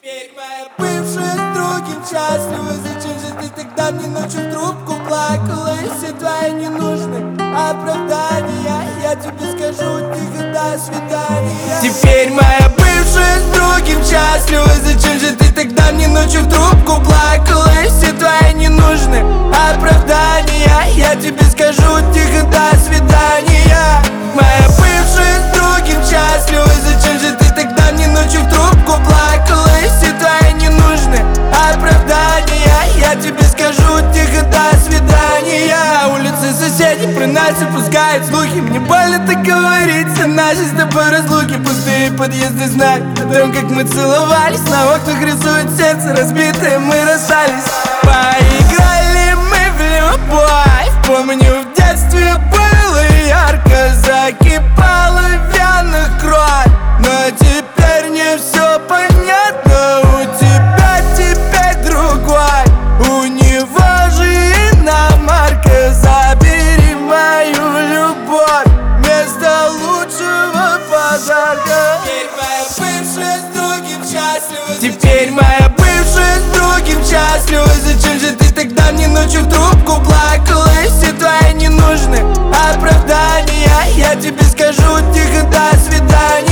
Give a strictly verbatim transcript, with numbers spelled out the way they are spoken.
Теперь моя бывшая с другим счастлива. Зачем же ты тогда мне ночью в трубку плакала? И все твои ненужные оправдания я тебе скажу тихо до свидания. Теперь моя бывшая с другим счастлива. Зачем же ты тогда мне ночью в трубку плакала? И все твои ненужные оправдания я тебе скажу тихо до свидания. Моя бывшая с другим счастлива. Зачем же ты тогда мне ночью в трубку плакала? И все твои ненужные оправдания я тебе скажу тихо до свидания. На улице соседи про нас опускают слухи. Мне больно так говорить о нашей с тобой разлуке. Пустые подъезды знают о том, как мы целовались. На окнах рисует сердце разбитое, мы расстались. Поиграли мы в любовь. Помню, в детстве было ярко, закипала в венах кровь. Но теперь не все понятно. У тебя теперь другой, у него же иномарка. Забери мою любовь вместо лучшего подарка. Теперь моя бывшая с другим счастлива. Теперь моя бывшая с другим счастлива. Зачем же ты тогда мне ночью в трубку плакала? И все твои ненужные оправдания я тебе скажу тихо до свидания.